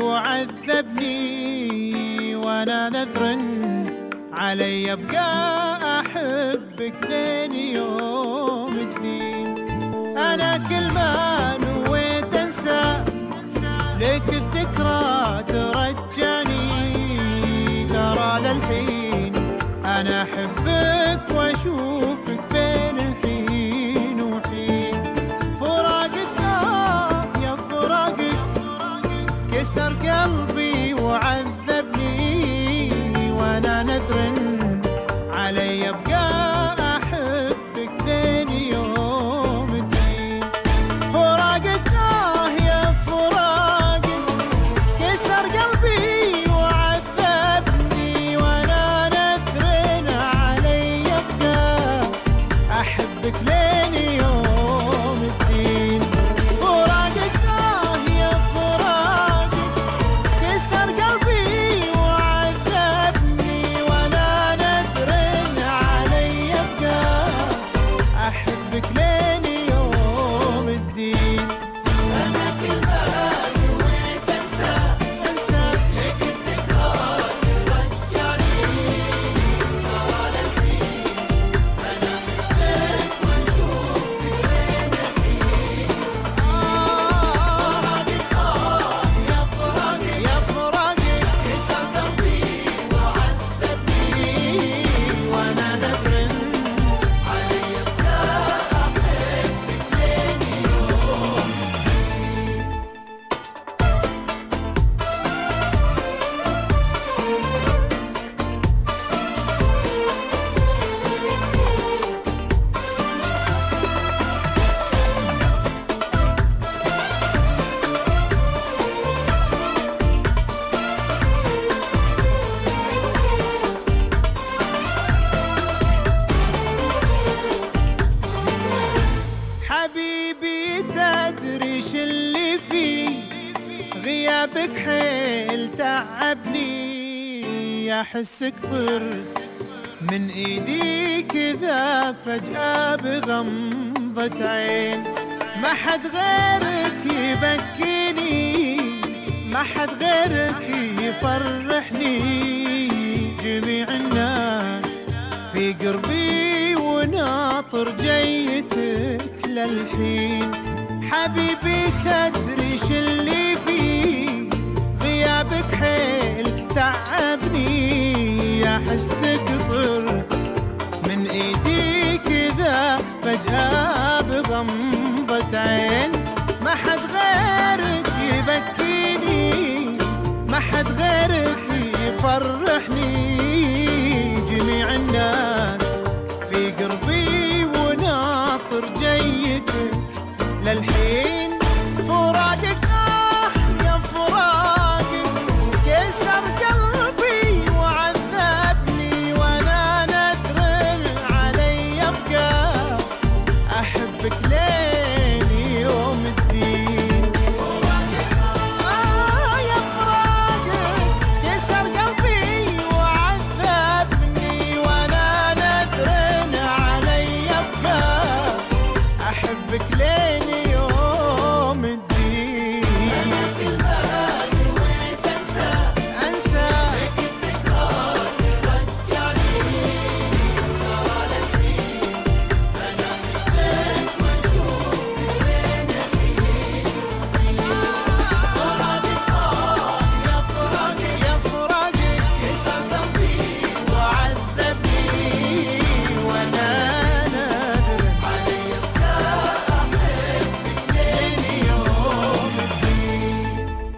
وعذبني، وأنا نذر علي أبقى أحبك لين يوم الدين. أنا كل ما نويت أنسى لك الذكرى ترجعني، ترى للحين أنا أحبك وأشوفك بين حين وحين. فراقك يا فراقك كسر قلبي وعذبني، وأنا نذر علي أبقى أحبك لين يوم الدين. فراقك يا فراقك كسر قلبي وعذبني، وأنا نذر علي أبقى أحبك لين يوم الدين. فراقك يا فراقك كسر قلبي وعذبني، وأنا نذر علي أبقى أحبك لين يوم الدين. أنا كل ما نويت أنسى لك الذكرى ترجعني، ترى للحين أنا أحبك وأشوفك بين حين. فراقك يا فراقك يا فراقك كسر قلبي وعذبني، وأنا نذر علي أبقى أحبك لين يوم. حبيبي تدري ش اللي فيه، غيابك حيل تعبني، أحسك طرت من ايدي كذا فجأة بغمضة عين. ما حد غيرك يبكيني، ما حد غيرك يفرحني، جميع الناس في قربي وناطر جيتك للحين. حبيبي تدري ش اللي فيه، غيابك حيل تعبني، أحسك طرت من ايدي كذا فجأة بغمضة عين. ما حد غيرك يبكيني، ما حد غيرك يفرحني، جميع الناس في قربي وناطر جيتك للحين. فراقك يا فراقك كسر قلبي وعذبني، وأنا نذر علي أبقى أحبك لين يوم الدين. فراقك يا فراقك كسر قلبي وعذبني، وأنا نذر علي أبقى أحبك لين يوم الدين. أنا كل ما نويت أنسى لك الذكرى ترجعني، ترى للحين أنا أحبك وأشوفك بين حين. فراقك يا فراقك يا فراقك كسر قلبي وعذبني، وأنا نادر علي أبقى أحبك لين يوم الدين.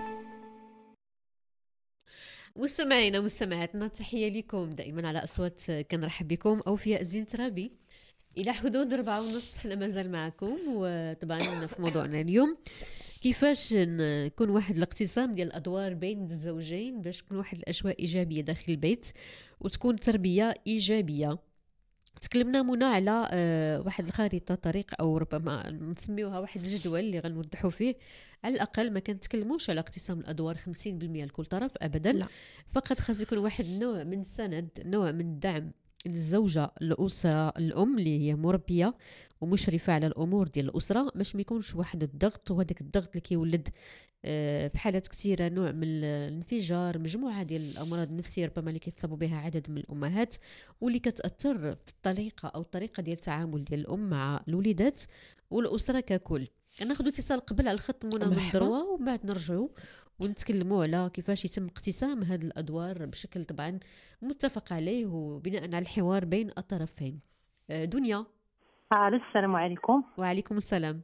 مستمعينا مستمعاتنا تحية لكم دائما على أصوات كنرحب بكم أوفياء زين ترابي إلى حدود 4:30. حنا مازال معكم، وطبعا في موضوعنا اليوم كيفاش نكون واحد الاقتسام ديال الأدوار بين الزوجين باش تكون واحد الأجواء إيجابية داخل البيت وتكون تربية إيجابية. تكلمنا منى على واحد الخريطة طريق أو ربما نسميوها واحد الجدول اللي غنوضحوا فيه. على الأقل ما كنتكلموش على اقتسام الأدوار 50% لكل طرف أبدا. لا. فقط خاص يكون واحد نوع من السند، نوع من الدعم للزوجة، الأسرة، الأم اللي هي مربية ومشرفة على الأمور ديال الأسرة، باش ما يكونش واحد الضغط، وهذاك الضغط اللي كيولد في حالات كثيرة نوع من الانفجار، مجموعة ديال الأمراض النفسية ربما اللي كيتصابوا بها عدد من الأمهات، واللي كتأثر في الطريقة ديال التعامل ديال الأم مع الوليدات والأسرة ككل. ناخذ اتصال قبل على الخط منى من الدروة، ومن بعد نرجعوا ونتكلموا على كيفاش يتم اقتسام هذه الأدوار بشكل طبعا متفق عليه وبناء على الحوار بين الطرفين. دنيا. السلام عليكم. وعليكم السلام.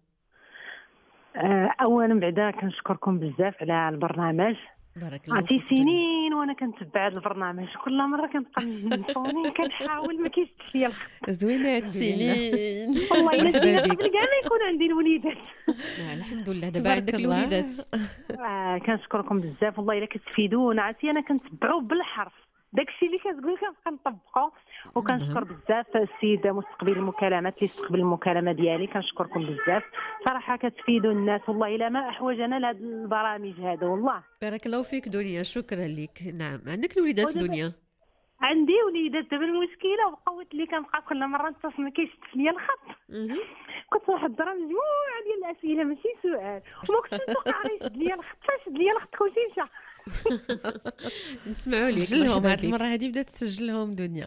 اولا بعدا كنشكركم بزاف على البرنامج. بارك الله عرفتي سنين وانا كنتبع هذا البرنامج، كل مره كنبقى نصوني كنحاول ما كيشدش ليا الخط. زوينه هاد السنين والله الا زوينه قبل كاع ما يكون عندي الوليدات. الحمد لله دابا عندك الوليدات. كنشكركم بزاف والله الا كتفيدونا. عرفتي انا كنتبعو بالحرف داكشي اللي كتقول كنبقى نطبقو. وكنشكر بزاف السيد مستقبل المكالمات اللي استقبل المكالمه ديالي، كنشكركم بزاف صراحه كتفيدوا الناس والله الا ما احوج انا لهاد البرامج هذا والله. بارك الله فيك دنيا، شكرا لك. نعم عندك الوليدات دنيا؟ عندي وليدات. دابا المشكله بقوت لي كنبقى كل مره نتصل ما كيشدش ليا الخط. كنت محضره مجموعه ديال الاسئله ماشي سؤال، وما كنتش متوقع يشد ليا الخط. فشد ليا الخط كلشي مشى. نسمعوا لك. سجلهم هاد المره هذه بدات تسجلهم دنيا.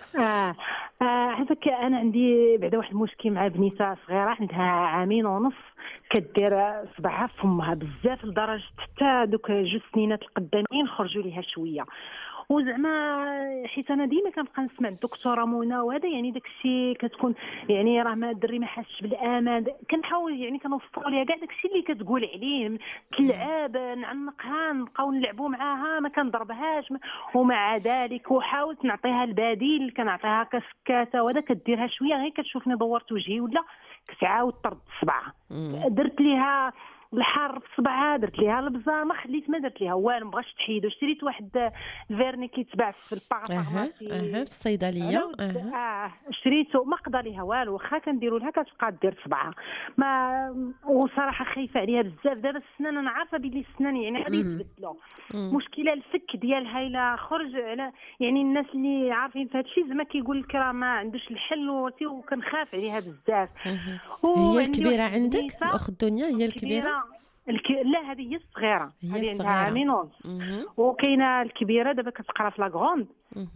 حسك انا عندي بعدا واحد المشكل مع بنيته صغيره عندها 2 عام ونص، كدير صباعها في فمها بزاف لدرجه حتى دوك 2 سنينات القدامين خرجوا ليها شويه. وزعما حيت انا ديما كنبقى نسمع الدكتوره منى وهذا يعني داكشي كتكون يعني راه ما الدري ما حاسش بالامان، كنحاول يعني كنوفروا ليها كاع داكشي اللي كتقول عليه، تلعب نعنقها نبقاو نلعبوا معاها ما كنضربهاش ومع ذلك وحاولت نعطيها البديل، كنعطيها كسكاته وهذا كديرها شويه غير كتشوفني دورت وجهي ولا كتعاود طرد صبعها. درت ليها الحر في صبعها، درت ليها البزار، ما خليت ما درت ليها والو، ما بغاش تحيدو. شريت واحد الفيرني كيتباع في البارفارماسي في الصيدليه. شريته ما قضى ليها والو، واخا كنديروا لها كتبقى دير صبعها ما. وصراحه خايفه عليها بزاف. دابا السنان انا عارفه بلي السنان يعني غادي يتبدلوا. مشكله الفك ديالها الا خرج على يعني الناس اللي عارفين في هذا الشيء زعما كيقول لك راه ما عندوش الحل، وكنخاف عليها بزاف. هي الكبيره عندك الاخت دنيا؟ هي الكبيره؟ لا هذه هي الصغيره، هذه عندها 2 عام ونص. وكاينه الكبيره دابا كتقرا في لاكروند.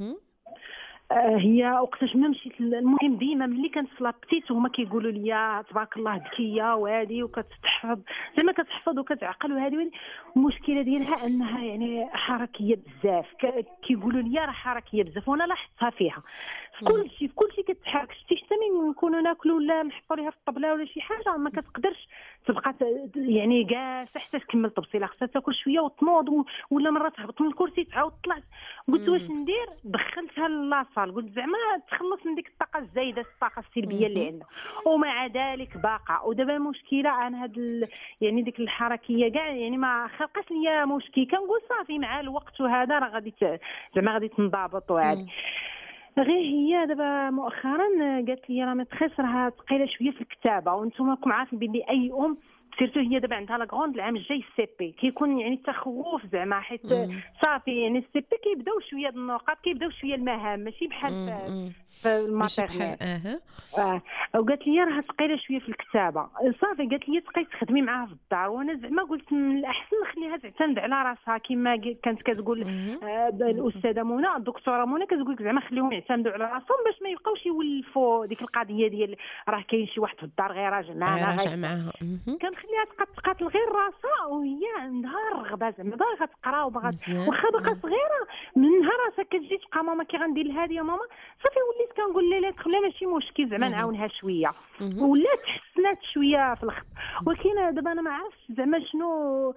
هي وقتاش ما مشيت المهم ديما ملي كانت في لابتيت وهما كيقولوا لي تبارك الله ذكيه وهذه وكتحفظ زعما كتحفظ وكتعقل وهذه. المشكله ديالها انها يعني حركيه بزاف، كيقولوا لي راه حركيه بزاف وانا لاحظتها فيها في كل شيء كتحرك. شتي حتى من نكونوا ناكلوا ولا نحطوا ليها في الطبله ولا شي حاجه ما كتقدرش تبقى يعني جالسه حتى تكمل الطبسيله، خصها تاكل شويه وتنوض ولا مره تهبط من الكرسي تعاود طلعت. قلت واش ندير؟ دخلتها لاصال، قلت زعما تخلص من ديك الطاقه الزايده الطاقه السلبيه اللي عندها، ومع ذلك باقه. ودابا المشكله انا هاد يعني ديك الحركيه كاع يعني ما خلقاش ليا مشكل. كنقول صافي مع الوقت وهذا راه غادي زعما غادي تنضبط وهذه. غير هي دابا مؤخرا قالت لي راه متخيس راه ثقيله شويه في الكتابه، وانتم راكم عارفين بلي اي ام سيرتو هي دابا عندها لاكروند العام الجاي السي بي كيكون يعني تخوف زعما حيت صافي يعني السي بي كيبداو شويه النقاط كيبداو شويه المهام ماشي بحال في الماتيريال. وقالت لي راه ثقيله شويه في الكتابه صافي. قالت لي تبقاي تخدمي معاها في الدار، وانا زعما قلت من الاحسن نخليها تعتمد على راسها كما كانت كتقول الاستاذه منى الدكتوره منى كتقول زعما خليهم يعتمدوا على راسهم باش ما يبقاوش يولفوا ديك القضيه ديال راه كاين شي واحد في الدار غير راجع معاها. كنخليها تقاتل غير راسها وهي عندها الرغبه زعما باغا تقرا وباغا واخا باقا صغيره من نهار راسها كتجي تبقى ماما كي غندير لها هذه يا ماما صافي وليت كنقول لها لا تخليها ماشي مشكل زعما نعاونها شويه ولا تحسنات شويه في الخط. ولكن دابا انا ما عرفتش زعما شنو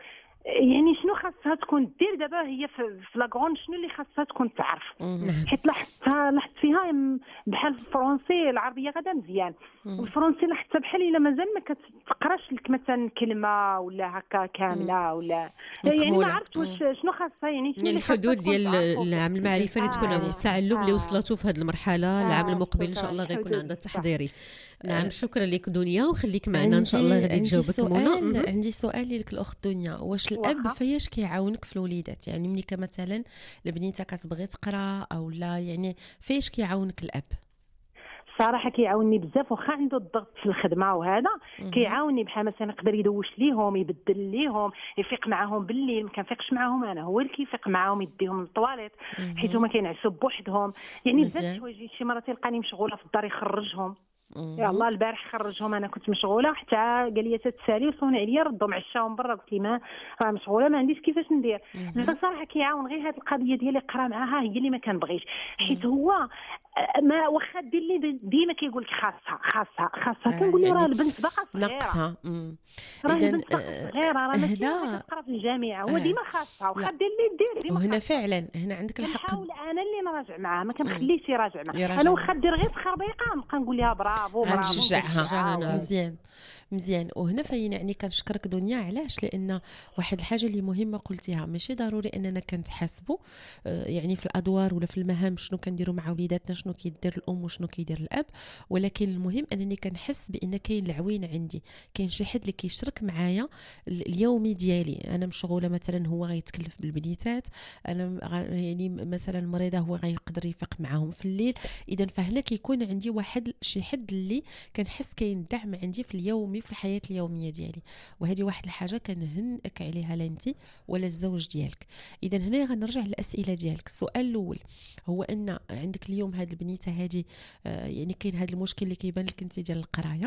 يعني شنو خاصها تكون دير دابا هي في لاكون، شنو اللي خاصها تكون تعرف. حيت لاحظت فيها بحال الفرنسي العربيه غدا مزيان، والفرنسي لاحظتها بحال الا مازال ما كتقراش لك مثلا كلمه ولا هكا كامله ولا يعني ما عرفت واش شنو خاصها، يعني شنو الحدود ديال العام المعرفي اللي تكون التعلم اللي وصلتوا في هذه المرحله. العام المقبل ان شاء الله غيكون عندها التحضيري. نعم شكرا لك دنيا، وخليك معنا ان شاء الله غادي تجاوبك منى. عندي سؤال لك الاخت دنيا، واش الاب فاش كيعاونك في الوليدات؟ يعني ملي مثلا البنيته كتبغي تقرا او لا، يعني فاش كيعاونك الاب؟ صراحه كيعاونني بزاف، واخا عنده الضغط في الخدمه وهذا كيعاونني، بحال مثلا يقدر يدوش ليهم، يبدل ليهم، يفيق معاهم بالليل، ما كنفيقش معاهم انا، هو اللي كيفيق معاهم يديهم للطواليت حيت هما كينعسوا بوحدهم. يعني بزاف الحوايج شي مرات تلقاني مشغوله في الدار يخرجهم. يا الله البارح خرجهم، انا كنت مشغوله حتى قال لي تتسالي وصوني عليا ردهم عشاهم برا، قلت لي ما راه مشغوله ما عنديش كيفاش ندير. زعما صراحه كيعاون، غير هذه القضيه ديال يقرا معاها هي اللي ما كنبغيش، حيت هو ما واخا دير لي ديما كيقول لك خاصها كنقول له راه البنت باقا صغيره ناقصها. راه البنت باقا صغيره، راه ماشي كتقرا في الجامعه، هو ديما خاصها واخا دير لي دير ديما. وهنا فعلا هنا عندك الحق، كنحاول انا اللي نراجع معاه، ما كنخليش يراجع معاه. انا واخا دير غير تخربيقه نبقى نقول لها برافو نشجعها. مزيان. وهنا فين يعني كنشكرك دنيا. علاش؟ لان واحد الحاجه اللي مهمه قلتيها، ماشي ضروري اننا كنتحاسبوا يعني في الادوار ولا في المهام شنو كنديروا مع وليداتنا، شنو كيدير الام وشنو كيدير الاب، ولكن المهم انني كنحس بان كاين العوين عندي، كاين شي حد اللي كيشرك معايا اليومي ديالي. انا مشغوله مثلا هو غيتكلف بالبنيتات، انا يعني مثلا مريضه هو غيقدر يفيق معاهم في الليل. اذا فهنا كيكون عندي واحد شي حد اللي كنحس كاين دعم عندي في اليومي في الحياه اليوميه ديالي، وهذه واحد الحاجه كنهنئك عليها لا انت ولا الزوج ديالك. اذا هنا غنرجع للاسئله ديالك. السؤال الاول هو ان عندك اليوم هاد البنيته هذه يعني كاين هذا المشكل اللي كيبان لك انت ديال القرايه.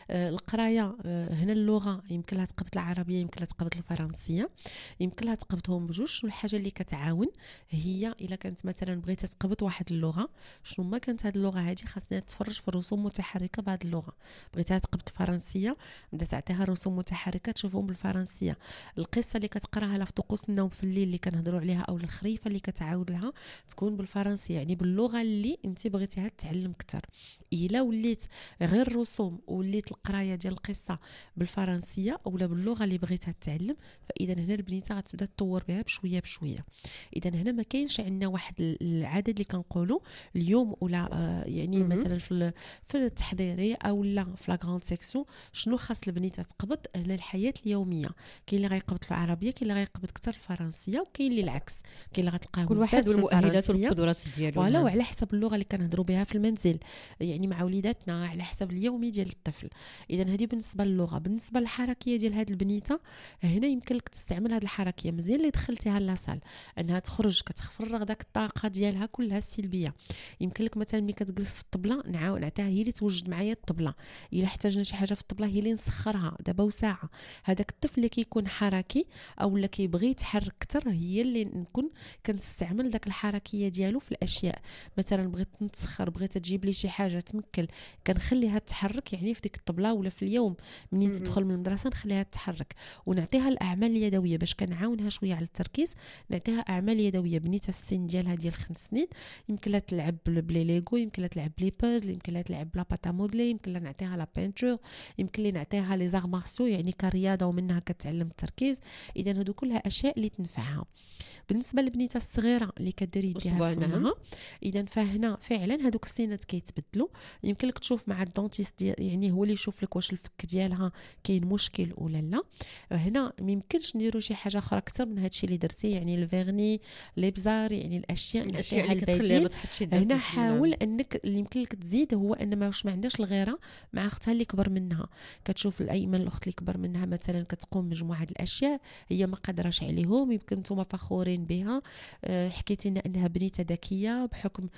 القرايه هنا اللغه يمكن لها تقبط العربيه، يمكن لها تقبط الفرنسيه، يمكن لها تقبطهم بجوج. والحاجه اللي كتعاون هي الا كانت مثلا بغيتي تقبط واحد اللغه، شنو ما كانت هذه اللغه هذه خاصنا تفرج في الرسوم متحركه بهذه اللغه. بغيتها تقبط الفرنسيه بدا تعطيها رسوم متحركه تشوفهم بالفرنسيه. القصه اللي كتقراها لها في طقوس النوم في الليل اللي كنهضروا عليها، او الخريفه اللي كتعاود لها تكون بالفرنسيه، يعني باللغه اللي انت بغيتيها تتعلم اكثر. الا وليت غير الرسوم وليت القرايه ديال القصه بالفرنسيه اولا باللغه اللي بغيتها تتعلم، فاذا هنا البنيته غتبدا تطور بها بشويه بشويه. اذا هنا ما كاينش عندنا واحد العدد اللي كنقولوا اليوم ولا يعني مثلا في التحضيري او لا في لا غراند سيكسيون شنو خاص البنيته تقبط. هنا الحياه اليوميه كاين اللي غيقبط العربيه، كاين اللي غيقبط اكثر الفرنسيه، وكاين اللي العكس، كاين اللي غتلقاه كل واحد والمؤهلات والقدرات ديالو، ولا وعلى حسب اللغه اللي كنهضروا بها في المنزل يعني مع وليداتنا، على حسب اليومي ديال الطفل. اذا هذه بالنسبه للغه. بالنسبه للحركيه ديال هذه البنيته، هنا يمكن لك تستعمل هذه الحركيه مزيان اللي دخلتيها لاصال، انها تخرج كتفرغ داك الطاقه ديالها كلها السلبيه. يمكن لك مثلا ملي كتجلس في الطبله نعطيها هي اللي توجد معايا الطبله، الا احتاجنا شي حاجه في الطبله هي اللي نسخرها دابا وساعه. هذاك الطفل اللي كيكون حركي او اللي كيبغي يتحرك اكثر هي اللي نكون كنستعمل داك الحركيه ديالو في الاشياء. مثلا بغيت نتسخر، بغيت تجيب لي شي حاجه تمكل، كنخليها تتحرك يعني في ديك الطبله، ولا في اليوم منين تدخل من المدرسه نخليها تتحرك. ونعطيها الاعمال اليدويه باش كنعاونها شويه على التركيز. نعطيها اعمال يدويه. بنيته في السن ديالها ديال 5 سنين يمكن لها تلعب بلي ليغو، يمكن لها تلعب بلي بازل، يمكن لها تلعب بلا باتا مودلي، يمكن لها نعطيها لا بينتور، يمكن لي نعطيها لي زار مارسو يعني كرياضه ومنها كتعلم التركيز. اذا هادو كلها اشياء اللي تنفعها. بالنسبه للبنيته الصغيره اللي كدير يديها فمها، اذا فهنا فعلا هذوك السنات كيتبدلوا. يمكن لك تشوف مع الدونتيست يعني هو اللي يشوف لك واش الفك ديالها كاين مشكل ولا لا. هنا ما يمكنش نديروا شي حاجه اخرى اكثر من هادشي اللي درتي، يعني الفيرني لي بزار، يعني الاشياء اللي كتخليها ما تحطش يدها. هنا حاول انك اللي يمكن لك تزيد هو ان ما عندهاش الغيره مع اختها اللي كبر منها. كتشوف الايمن الاخت اللي كبر منها مثلا كتقوم مجموعه الاشياء هي ما قادراش عليهم، يمكن نتوما فخورين بها. حكيتي لنا انها بنيته ذكيه بحكم لي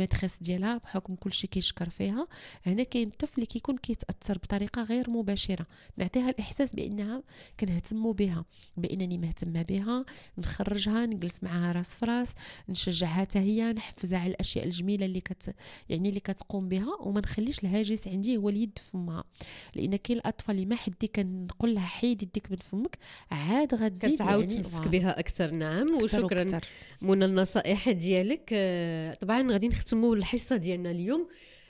ميتريس ديالها بحكم كلشي كيشكر فيها. هنا كاين الطفل اللي كيكون كيتاثر بطريقه غير مباشره، نعطيها الاحساس بانها كنهتم بها، بانني مهتمه بها، نخرجها، نجلس معها راس في راس، نشجعها حتى هي، نحفزها على الاشياء الجميله اللي كتقوم بها، وما نخليش الهاجس عندي هو اليد في فمها. لان كاين الاطفال اللي ما حدي كنقول لها حيد يديك من فمك عاد غتزيد كتعاود تمسك بها اكثر. نعم، وشكرا منى النصائح ديالك. طبعا غادي نختموا الحصه ديالنا اليوم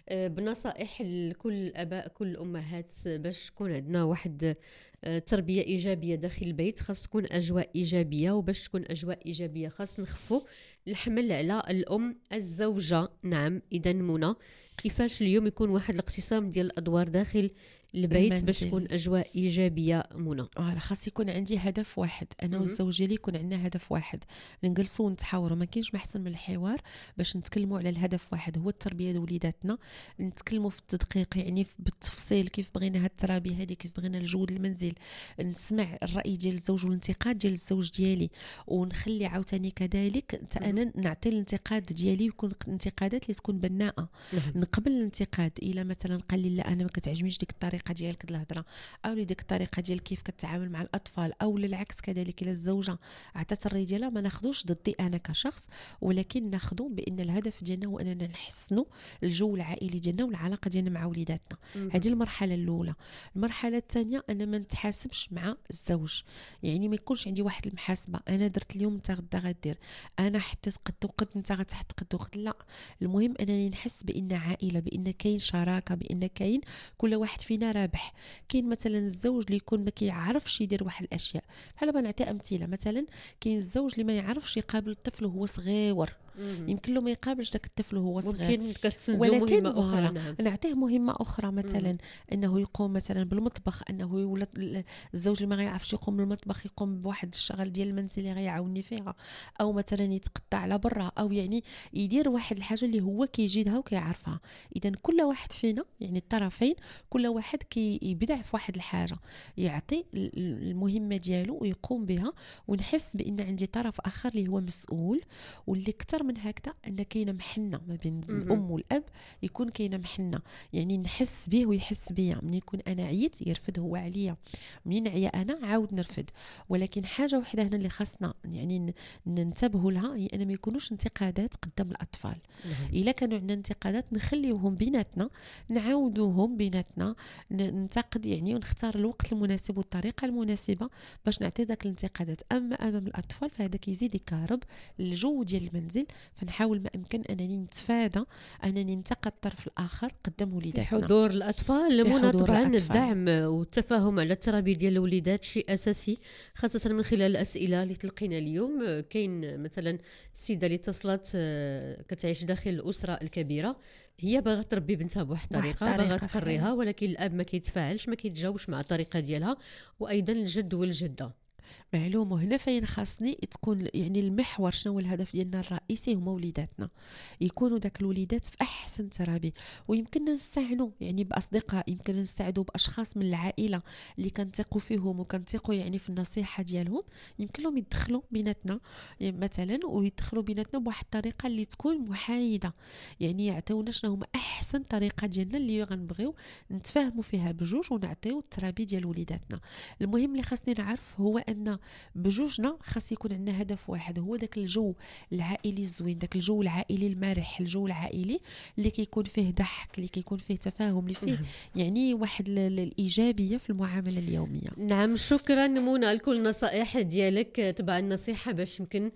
بنصائح لكل الاباء كل الامهات باش تكون عندنا واحد تربيه ايجابيه داخل البيت. خاص تكون اجواء ايجابيه، وباش تكون اجواء ايجابيه خاص نخفوا الحمل على الام الزوجه. نعم، اذا منى كيفاش اليوم يكون واحد الاقتسام ديال الادوار داخل البيت باش تكون اجواء ايجابيه منى؟ خاص يكون عندي هدف واحد، انا والزوج ديالي يكون عندنا هدف واحد، نجلسوا ونتحاوروا. ما كاينش ما احسن من الحوار باش نتكلموا على الهدف واحد، هو التربيه ديال وليداتنا. نتكلموا في التدقيق، يعني بالتفصيل، كيف بغينا هاد الترابيه هذه، كيف بغينا الجو المنزل. نسمع الراي ديال الزوج والانتقاد ديال الزوج ديالي، ونخلي عاوتاني كذلك انا نعطي الانتقاد ديالي، ويكون انتقادات اللي تكون بناءه. نقبل الانتقاد. الا مثلا قال لي لا انا ما كتعجبنيش ديك الطريقه ديالك الهضره، او ديك الطريقه ديال كيف كتعامل مع الاطفال، او للعكس كذلك الى الزوجه عطات الراي ديالها، ما ناخذوش ضدي انا كشخص، ولكن ناخذو بان الهدف ديالنا هو اننا نحسنوا الجو العائلي ديالنا والعلاقه ديالنا مع وليداتنا. هذه المرحله الاولى. المرحله الثانيه انا ما نتحاسبش مع الزوج، يعني ما يكونش عندي واحد المحاسبه، انا درت اليوم انت غدا غدير، انا حطيت قد وقد انت غتحط قد وقد. لا، المهم انني نحس بان عائله، بان كاين شراكه، بان كاين كل واحد فينا رابح. كاين مثلا الزوج اللي يكون ما كيعرفش يدير واحد الاشياء، بحال نعطي امثله. مثلا كاين الزوج اللي ما يعرفش يقابل الطفل وهو صغير، يمكن له ما يقابلش داك الطفل وهو صغير، ممكن كتسندو مهمه اخرى. نعم. نعطيه مهمه اخرى، مثلا انه يقوم مثلا بالمطبخ، انه الزوج اللي ما غيعرفش يقوم بالمطبخ يقوم بواحد الشغل ديال المنزل اللي غيعاوني فيها، او مثلا يتقطع على برا، او يعني يدير واحد الحاجه اللي هو كيجيدها وكيعرفها. اذا كل واحد فينا، يعني الطرفين، كل واحد كيبدع في واحد الحاجه، يعطي المهمه ديالو ويقوم بها، ونحس بان عندي طرف اخر اللي هو مسؤول. واللي اكثر من هكذا ان كاينه محنه ما بين الام والاب، يكون كاينه محنه، يعني نحس به ويحس بيا. من يكون انا عييت يرفد هو عليا، من نعيا انا عاود نرفد. ولكن حاجه وحده هنا اللي خاصنا يعني ننتبهوا لها، هي ان ما يكونوش انتقادات قدام الاطفال. الا كانوا عندنا انتقادات نخليوهم بيناتنا، نعاودوهم بيناتنا، ننتقد يعني، ونختار الوقت المناسب والطريقه المناسبه باش نعطي ذاك الانتقادات. اما امام الاطفال فهذا كيزيد يكهرب الجو ديال المنزل. فنحاول ما امكن انني نتفادى انني ننتقد الطرف الاخر قدام وليداتنا. في حضور الاطفال منى، طبعا الدعم والتفاهم على التربيه ديال الوليدات شيء اساسي، خاصه من خلال الاسئله اللي تلقينا اليوم. كاين مثلا السيده اللي اتصلت كتعيش داخل الاسره الكبيره، هي باغا تربي بنتها بواحد الطريقه، باغا تقريها، ولكن الاب ما كيتفاعلش، ما كيتجاوبش مع الطريقه ديالها، وايضا الجد والجده. معلوم. وهنا فين خاصني تكون يعني المحور، شنو هو الهدف ديالنا الرئيسي؟ هما وليداتنا، يكونوا داك الوليدات في احسن ترابي. ويمكننا نستعينوا يعني باصدقاء، يمكن نستعدوا باشخاص من العائله اللي كنثقوا فيهم وكنثقوا يعني في النصيحه ديالهم، يمكن لهم يدخلوا بيناتنا مثلا، ويدخلوا بيناتنا بواحد الطريقه اللي تكون محايده، يعني يعطيونا شنو هما احسن طريقه ديالنا اللي غنبغيو نتفاهموا فيها بجوج، ونعطيو الترابي ديال وليداتنا. المهم اللي خاصني نعرف هو ان بجوجنا خاص يكون عندنا هدف واحد، هو داك الجو العائلي الزوين، داك الجو العائلي المرح، الجو العائلي اللي كيكون فيه ضحك، اللي كيكون فيه تفاهم، اللي فيه يعني واحد الايجابيه في المعامله اليوميه. نعم، شكرا منى لكل النصائح ديالك. تبع النصيحه باش يمكن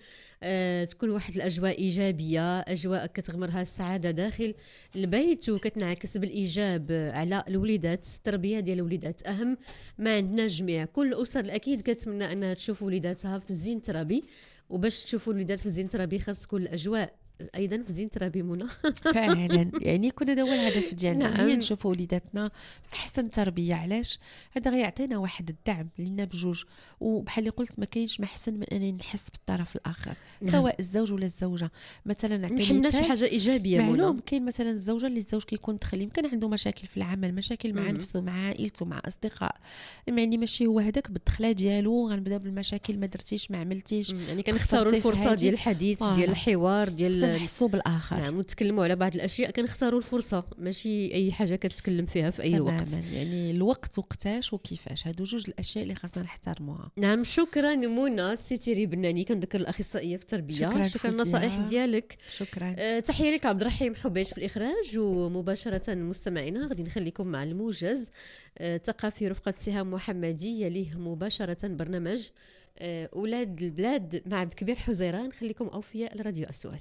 تكون واحد الاجواء ايجابيه، اجواء كتغمرها السعاده داخل البيت وكتنعكس بالايجاب على الوليدات. التربيه ديال الوليدات اهم ما عندنا جميع. كل الاسر الاكيد كتمنى انها تشوف وليداتها في الزين الترابي، وباش تشوفوا الوليدات في الزين الترابي خاص تكون الاجواء ايضا في زين ترابي منى. فعلا يعني كنا هذا هو الهدف ديالنا، هي نشوفوا وليداتنا في احسن تربيه. علاش؟ هذا غيعطينا واحد الدعم لينا بجوج، وبحال اللي قلت ما كاينش ما احسن من انني نحس بالطرف الاخر، سواء الزوج ولا الزوجه. مثلا نعطي شي حاجه ايجابيه معلوم. كاين مثلا الزوجه اللي الزوج كيكون دخل، يمكن عنده مشاكل في العمل، مشاكل مع نفسه، مع عائلته، مع اصدقاء، يعني ماشي هو هذاك بالدخله ديالو غنبدا بالمشاكل، ما درتيش، ما عملتيش. يعني كنختاروا الفرصه ديال الحديث، ديال الحوار، ديال ونحسوا بالاخر. نعم، ونتكلموا على بعض الاشياء، كنختاروا الفرصه ماشي اي حاجه كتكلم فيها في اي وقت. يعني الوقت وقتاش وكيفاش، هادو جوج الاشياء اللي خاصنا نحترموها. نعم، شكرا منى سيتيري بناني، كنذكر الاخصائيه في التربيه. شكرا النصائح ديالك. شكرا. تحيه لك عبد الرحيم حبيش في الاخراج. ومباشره مستمعينا غادي نخليكم مع الموجز ثقافي رفقه سهام محمدي، يليه مباشره برنامج أولاد البلاد مع عبد الكبير حزيران. خليكم أوفياء لراديو أصوات.